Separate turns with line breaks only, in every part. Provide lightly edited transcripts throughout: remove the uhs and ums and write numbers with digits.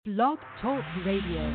Blog Talk Radio.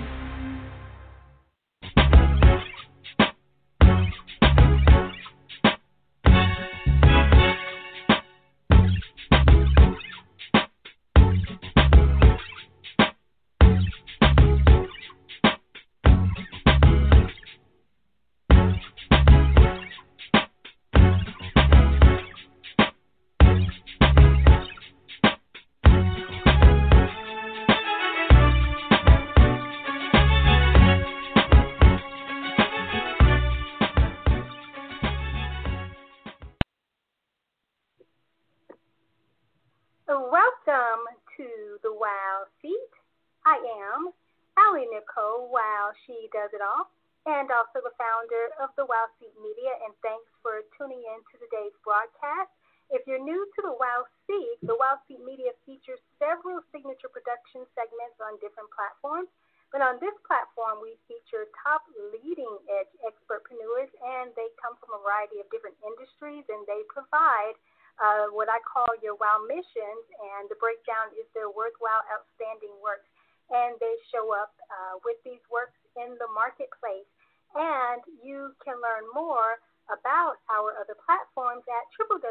Welcome to the Wow Seat. I am Allie Nicole, Wow She Does It All, and also the founder of the Wow Seat Media, and thanks for tuning in to today's broadcast. If you're new to the Wow Seat, the Wow Seat Media features several signature production segments on different platforms, but on this platform we feature top leading-edge expertpreneurs, and they come from a variety of different industries, and they provide what I call your wow missions, and the breakdown is their worthwhile, outstanding works. And they show up with these works in the marketplace. And you can learn more about our other platforms at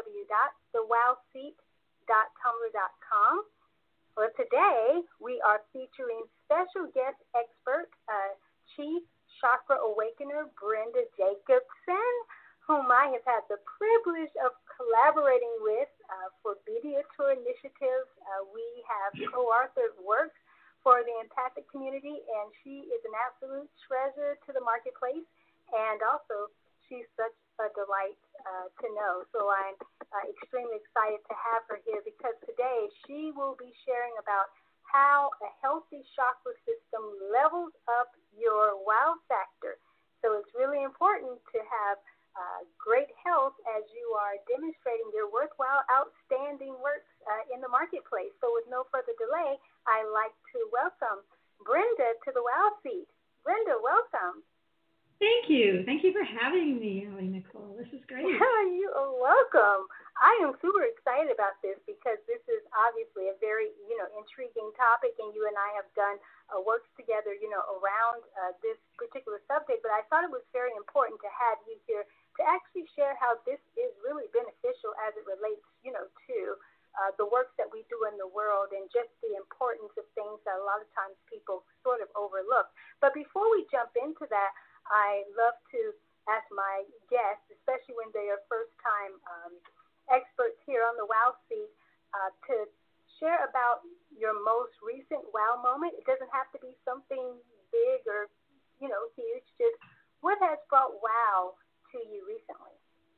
www.thewowseat.tumblr.com. For today, we are featuring special guest expert, Chief Chakra Awakener Brenda Jacobson, whom I have had the privilege of collaborating with for Media Tour initiatives. We have co-authored works for the empathic community, and she is an absolute treasure to the marketplace, and also she's such a delight to know. So I'm extremely excited to have her here because today she will be sharing about how a healthy chakra system levels up your wow factor. So it's really important to have great health as you are demonstrating your worthwhile, outstanding works in the marketplace. So with no further delay, I'd like to welcome Brenda to the Wow Seat. Brenda, welcome.
Thank you. Thank you for having me, Allie Nicole. This is great.
You are welcome. I am super excited about this because this is obviously a very, intriguing topic, and you and I have done works together, around this particular subject. But I thought it was very important to have you here to actually share how this is really beneficial as it relates, to the works that we do in the world, and just the importance of things that a lot of times people sort of overlook. But before we jump into that, I love to ask my guests, especially when they are first-time experts here on the Wow Seat, to share about your most recent wow moment. It doesn't have to be something big or, huge. Just what has brought wow to you recently?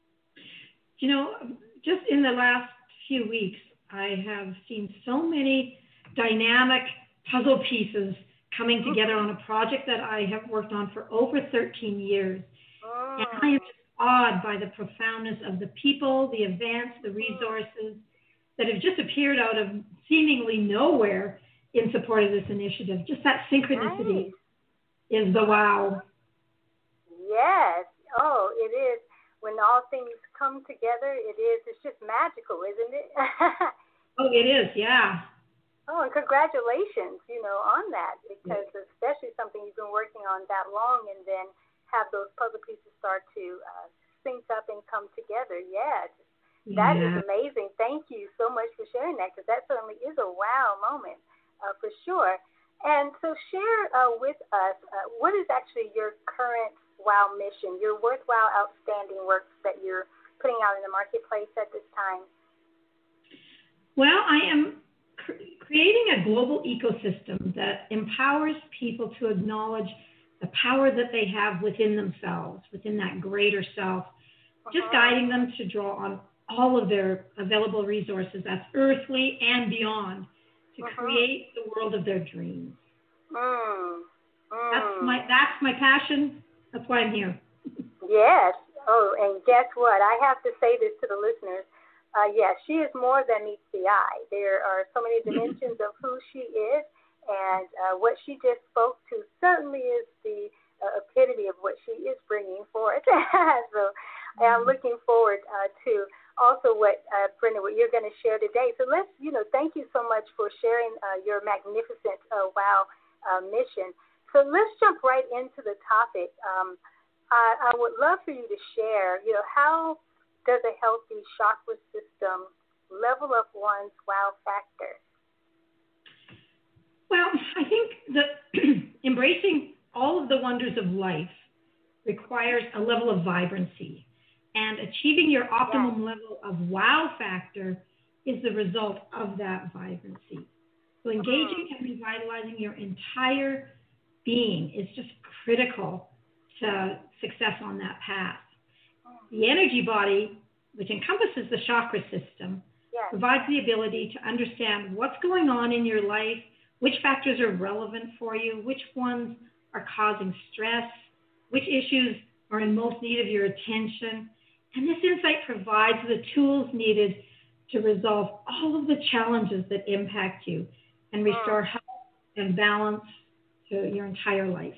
Just in the last few weeks, I have seen so many dynamic puzzle pieces coming together on a project that I have worked on for over 13 years. And I am just awed by the profoundness of the people, the events, the resources that have just appeared out of seemingly nowhere in support of this initiative. Just that synchronicity is the wow.
Yes. Oh, it is. When all things come together, it's just magical, isn't it?
Oh, it is, yeah.
Oh, and congratulations, on that, because especially something you've been working on that long, and then have those puzzle pieces start to sync up and come together. That is amazing. Thank you so much for sharing that, because that certainly is a wow moment for sure. And so share with us, what is actually your current wow mission, your worthwhile, outstanding works that you're putting out in the marketplace at this time?
Well, I am creating a global ecosystem that empowers people to acknowledge the power that they have within themselves, within that greater self, just guiding them to draw on all of their available resources, that's earthly and beyond, to create the world of their dreams. That's my passion. That's why I'm here.
Yes. Oh, and guess what? I have to say this to the listeners. Yes, she is more than meets the eye. There are so many dimensions of who she is, and what she just spoke to certainly is the epitome of what she is bringing forth. So I'm looking forward to also what, Brenda, what you're going to share today. So let's, thank you so much for sharing your magnificent WOW mission. So let's jump right into the topic. I would love for you to share, how does a healthy chakra system level up one's wow factor?
Well, I think that embracing all of the wonders of life requires a level of vibrancy, and achieving your optimum level of wow factor is the result of that vibrancy. So engaging and revitalizing your entire being is just critical to success on that path. The energy body, which encompasses the chakra system, provides the ability to understand what's going on in your life, which factors are relevant for you, which ones are causing stress, which issues are in most need of your attention. And this insight provides the tools needed to resolve all of the challenges that impact you and restore health and balance to your entire life.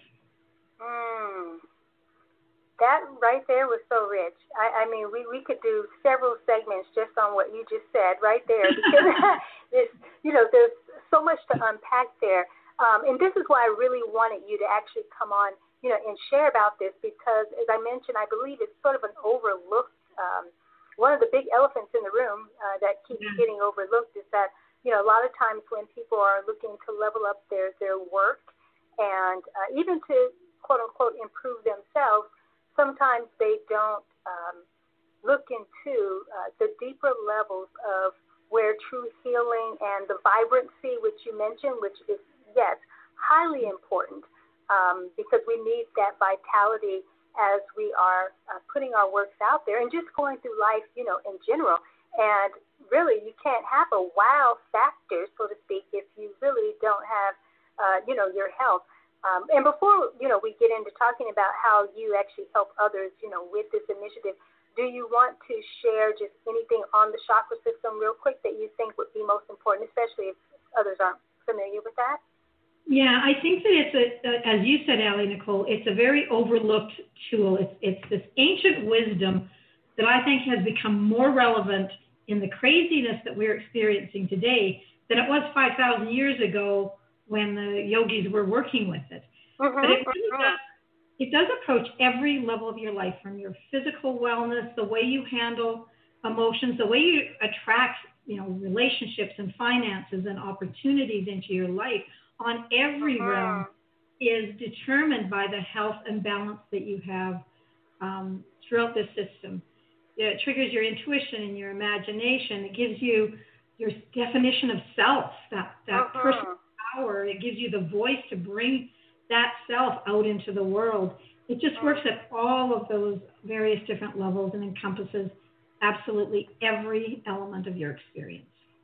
That right there was so rich. I mean, we could do several segments just on what you just said right there, because there's so much to unpack there. And this is why I really wanted you to actually come on, and share about this, because as I mentioned, I believe it's sort of an overlooked, one of the big elephants in the room that keeps getting overlooked is that, a lot of times when people are looking to level up their work and even to quote unquote improve themselves, sometimes they don't look into the deeper levels of where true healing and the vibrancy, which you mentioned, which is, yes, highly important, because we need that vitality as we are putting our works out there and just going through life, in general. And really, you can't have a wow factor, so to speak, if you really don't have, your health. And before, we get into talking about how you actually help others, with this initiative, do you want to share just anything on the chakra system real quick that you think would be most important, especially if others aren't familiar with that?
Yeah, I think that it's as you said, Allie Nicole, it's a very overlooked tool. It's this ancient wisdom that I think has become more relevant in the craziness that we're experiencing today than it was 5,000 years ago when the yogis were working with it. But it really it does approach every level of your life, from your physical wellness, the way you handle emotions, the way you attract, relationships and finances and opportunities into your life on every realm is determined by the health and balance that you have throughout this system. It triggers your intuition and your imagination. It gives you your definition of self, that personal power. It gives you the voice to bring that self out into the world. It just works at all of those various different levels and encompasses absolutely every element of your experience.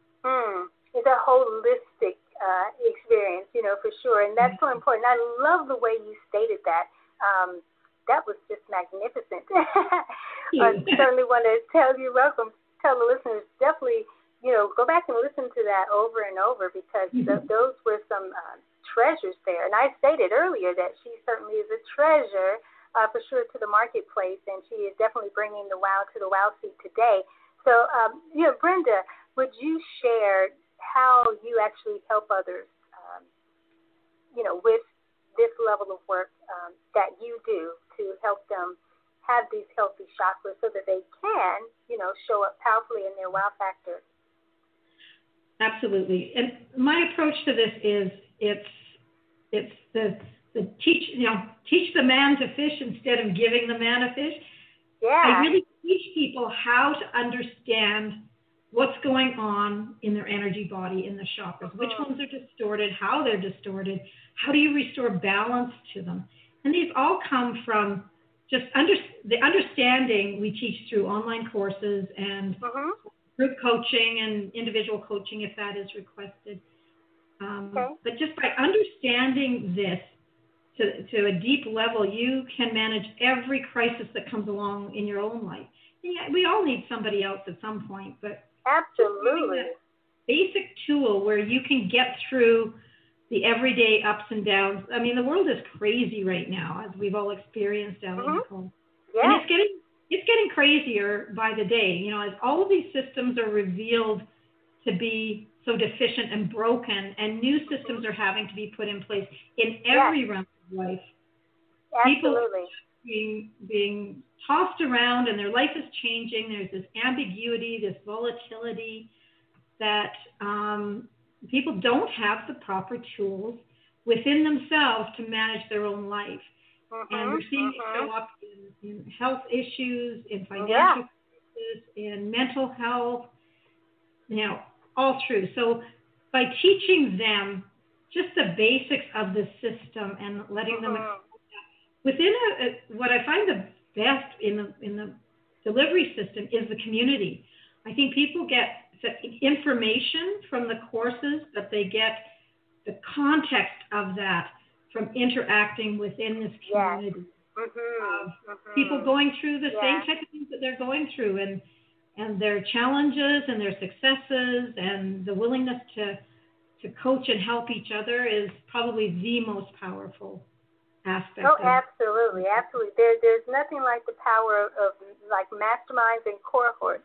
It's a holistic experience, for sure. And that's so important. I love the way you stated that. That was just magnificent. I certainly want to tell the listeners, definitely, go back and listen to that over and over, because those were some treasures there. And I stated earlier that she certainly is a treasure for sure to the marketplace, and she is definitely bringing the wow to the wow seat today. So, Brenda, would you share how you actually help others, with this level of work that you do to help them have these healthy chakras so that they can, show up powerfully in their wow factor?
Absolutely. And my approach to this is it's the teach the man to fish instead of giving the man a fish.
Yeah.
I really teach people how to understand what's going on in their energy body, in the chakras, which ones are distorted, how they're distorted, how do you restore balance to them. And these all come from just the understanding we teach through online courses and group coaching and individual coaching if that is requested. But just by understanding this to a deep level, you can manage every crisis that comes along in your own life. And yeah, we all need somebody else at some point, but
absolutely,
that basic tool where you can get through the everyday ups and downs. I mean, the world is crazy right now, as we've all experienced, Allie Nicole.
Yeah.
And it's getting crazier by the day. You know, as all of these systems are revealed to be so deficient and broken, and new systems are having to be put in place in every realm of life.
Absolutely.
People being tossed around, and their life is changing. There's this ambiguity, this volatility that people don't have the proper tools within themselves to manage their own life. And we're seeing it show up in health issues, in financial crisis, in mental health, you know, all through. So by teaching them just the basics of the system and letting them within what I find the best in the delivery system is the community. I think people get information from the courses, but they get the context of that from interacting within this community. People going through the same type of things that they're going through, and their challenges and their successes, and the willingness to coach and help each other is probably the most powerful aspect.
Oh, absolutely, absolutely. There's nothing like the power of like masterminds and cohorts.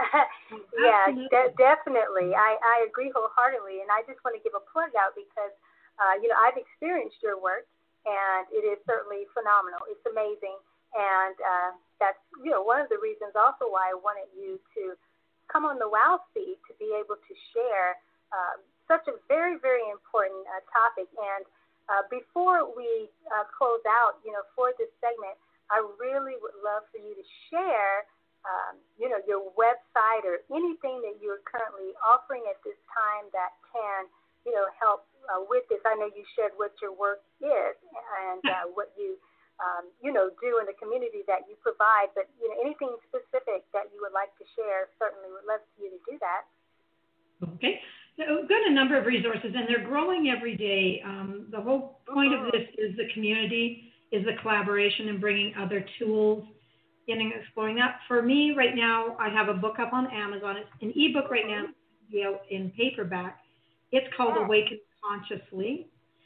Definitely. I agree wholeheartedly, and I just want to give a plug out because I've experienced your work, and it is certainly phenomenal. It's amazing, and that's one of the reasons also why I wanted you to come on the WOW feed to be able to share such a very, very important topic. And before we close out, for this segment, I really would love for you to share, your website or anything that you're currently offering at this time that can, help with this. I know you shared what your work is and what you, do in the community that you provide, but, anything specific that you would like to share, certainly would love for you to do that.
Okay. So we've got a number of resources, and they're growing every day. The whole point of this is the community, is the collaboration and bringing other tools in and exploring that. For me, right now, I have a book up on Amazon. It's an ebook right now, in paperback. It's called Awaken Consciously.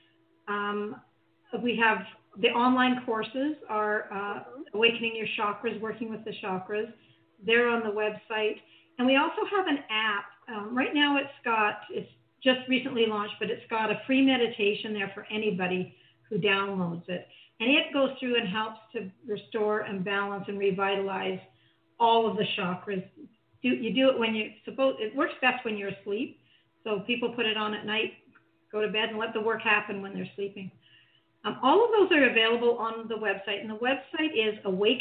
We have the online courses are Awakening Your Chakras, Working with the Chakras. They're on the website. And we also have an app. Right now it's just recently launched, but it's got a free meditation there for anybody who downloads it. And it goes through and helps to restore and balance and revitalize all of the chakras. You do it when it works best when you're asleep. So people put it on at night, go to bed, and let the work happen when they're sleeping. All of those are available on the website, and the website is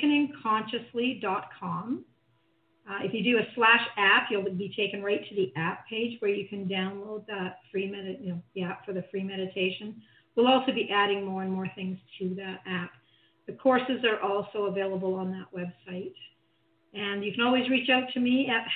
awakeningconsciously.com. If you do a /app, you'll be taken right to the app page where you can download that free the app for the free meditation. We'll also be adding more and more things to that app. The courses are also available on that website. And you can always reach out to me at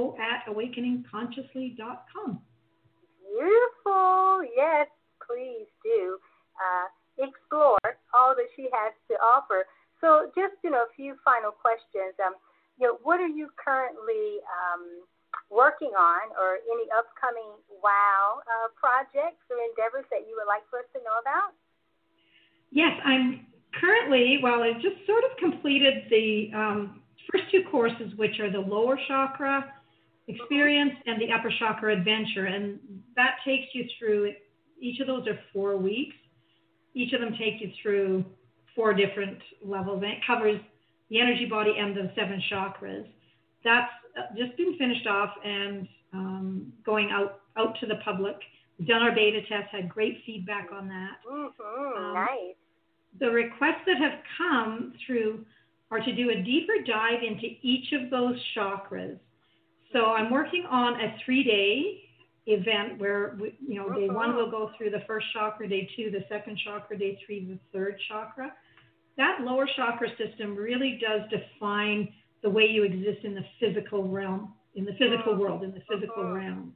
hello@awakeningconsciously.com.
Beautiful. Yes, please do. Explore all that she has to offer. So just, a few final questions. What are you currently working on, or any upcoming WOW projects or endeavors that you would like for us to know about?
Yes, I'm currently, I just sort of completed the first two courses, which are the lower chakra experience and the upper chakra adventure. And that takes you through, each of those are 4 weeks. Each of them take you through 4 different levels, and it covers the energy body and the 7 chakras. That's just been finished off and going out to the public. We've done our beta test, had great feedback on that.
Nice.
The requests that have come through are to do a deeper dive into each of those chakras. So I'm working on a 3-day event where, day 1 we'll go through the first chakra, day 2 the second chakra, day 3 the third chakra. That lower chakra system really does define the way you exist in the physical realm, in the physical world, in the physical realm.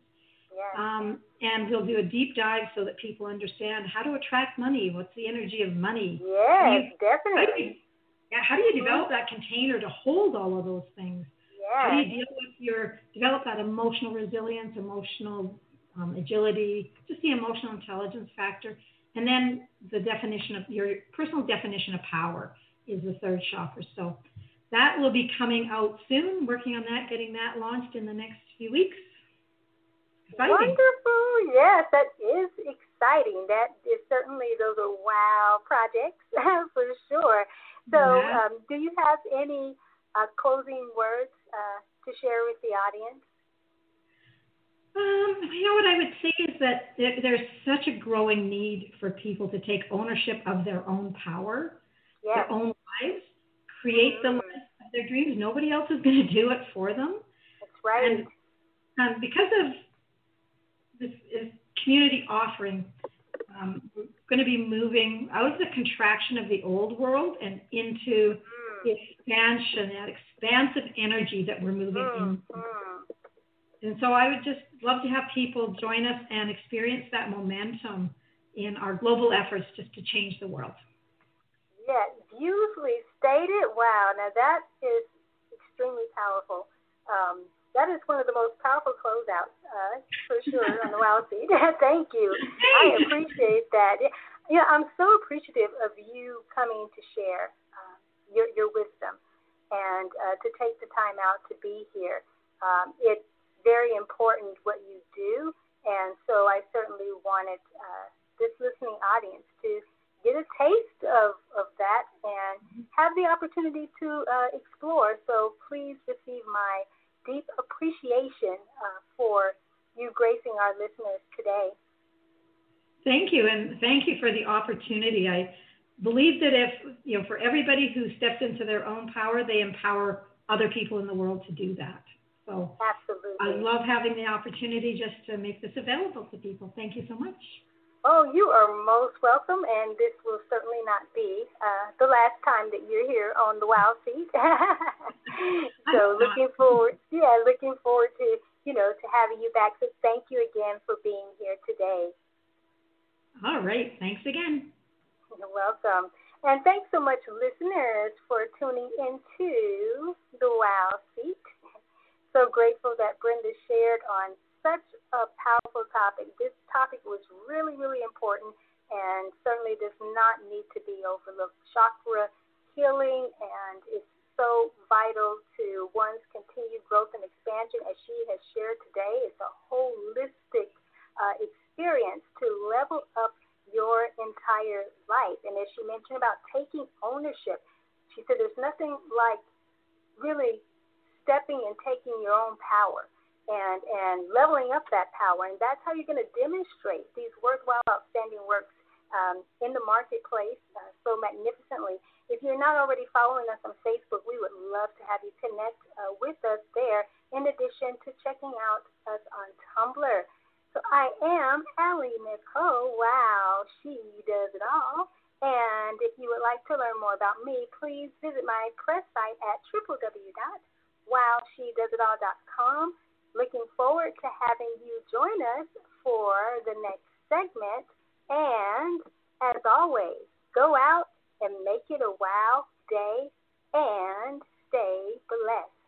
And we'll do a deep dive so that people understand how to attract money. What's the energy of money?
Yes, definitely.
How do you develop that container to hold all of those things? How do you develop that emotional resilience, emotional agility, just the emotional intelligence factor? And then the definition of your personal definition of power is the third chakra. So that will be coming out soon. Working on that, getting that launched in the next few weeks. Exciting.
Wonderful. Yes, that is exciting. That is certainly, those are wow projects for sure. So do you have any closing words to share with the audience?
What I would say is that there's such a growing need for people to take ownership of their own power, their own lives, create the life of their dreams. Nobody else is going to do it for them.
That's right.
And because of this community offering, we're going to be moving out of the contraction of the old world and into the expansion, that expansive energy that we're moving into. And so I would just love to have people join us and experience that momentum in our global efforts just to change the world.
Yeah, beautifully stated. Wow, now that is extremely powerful. That is one of the most powerful closeouts, for sure, on the Wow Seat. Thank you. I appreciate that. Yeah, I'm so appreciative of you coming to share your wisdom and to take the time out to be here. It's very important what you do, and so I certainly wanted this listening audience to get a taste of that and have the opportunity to explore. So please receive my deep appreciation for you gracing our listeners today.
Thank you, and thank you for the opportunity. I believe that if, for everybody who steps into their own power, they empower other people in the world to do that. So
absolutely.
I love having the opportunity just to make this available to people. Thank you so much.
Oh, you are most welcome, and this will certainly not be the last time that you're here on the Wow Seat. So looking forward to, to having you back. So thank you again for being here today.
All right. Thanks again.
You're welcome. And thanks so much, listeners, for tuning into the Wow Seat. So grateful that Brenda shared on such a powerful topic. This topic was really, really important and certainly does not need to be overlooked. Chakra healing, and it's so vital to one's continued growth and expansion, as she has shared today. It's a holistic experience to level up your entire life. And as she mentioned about taking ownership, she said there's nothing like really stepping and taking your own power and leveling up that power. And that's how you're going to demonstrate these worthwhile, outstanding works in the marketplace so magnificently. If you're not already following us on Facebook, we would love to have you connect with us there, in addition to checking out us on Tumblr. So I am Allie Nicole. Wow, she does it all. And if you would like to learn more about me, please visit my press site at www.wowshedoesitall.com. Looking forward to having you join us for the next segment. And as always, go out and make it a wow day and stay blessed.